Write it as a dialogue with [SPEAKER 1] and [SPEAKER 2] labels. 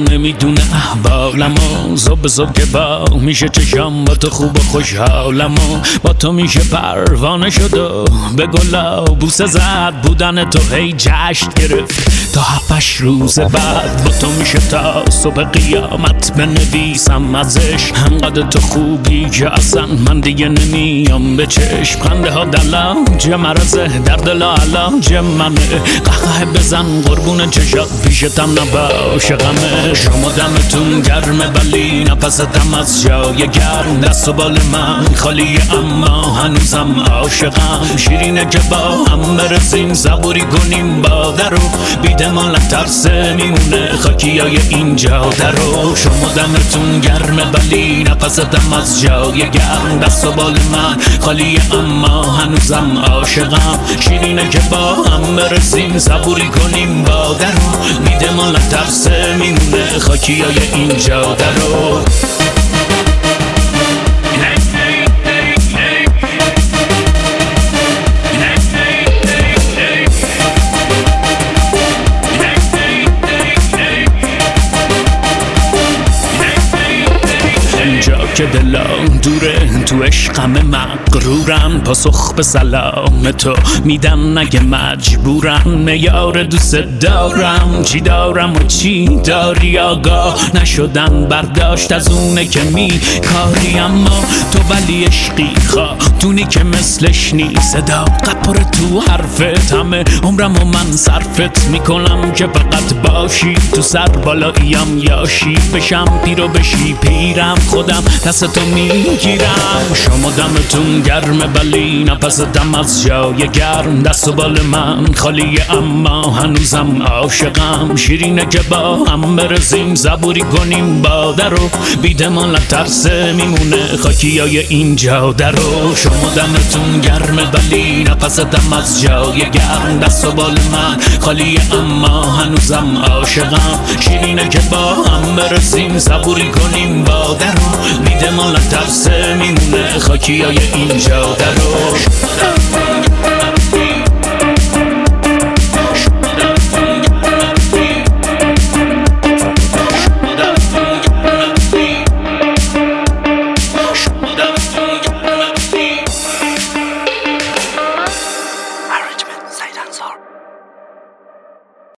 [SPEAKER 1] نمیدونه احوالمو، صبح صبح که با میشه چشم با تو خوب و خوشحالمو، با تو میشه پروانه شد و به گلا بوسه زد، بودن تو هی جشن گرفت تا 7-8 روز بعد، با تو میشه تا صبح قیامت بنویسم ازش، همقدر تو خوبی که اصلا من دیگه نمیام به چشم، خنده ها دلاج مرزه در دل علاج منه، قهقه بزن قربون چشات پیشتم نباشه غمه، شما دمتون گرمه ولی نفستم از جای گرم، دست و بال من خالیه اما هنوزم عاشقم، شیرینه که با هم برسیم صبوری کنیم با درو، بیده مال ترسه میمونه خاکی های این جاده رو، شما دمتون گرمه ولی نفستم از جای گرم، دست و بال من خالیه اما هنوزم عاشقم، شیرینه که با هم برسیم صبوری کنیم با درو، بیده مال ترسه میمونه خاکی های این جاده رو. که دلم دوره تو عشقم مغرورم، پاسخ به سلام تو میدم نگه مجبورم، میار دوست دارم، چی دارم و چی داری آگاه نشدن برداشت از اونه که کاری، اما تو ولی عشقی خاتونی که مثلش نیست، صداقت پر تو حرفت، همه عمرم و من صرفت میکنم که فقط باشی تو سر بالاییم، یاشی بشم پیر و بشی پیرم، خودم دست تو میگیرم، شما دمتون گرمه ولی نفستم از جای گرم، دست و بال من خالیه اما هنوزم عاشقم، شیرینه که با هم برسیم صبوری کنیم با درو، بیده مال ترسه میمونه خاکی های این جاده رو، شما دمتون گرمه ولی نفستم از جای گرم، دست و بال من خالیه اما هنوزم عاشقم، شیرینه که با هم برسیم صبوری کنیم با درو، بیده مال ترسه میمونه خاکی های این جاده رو.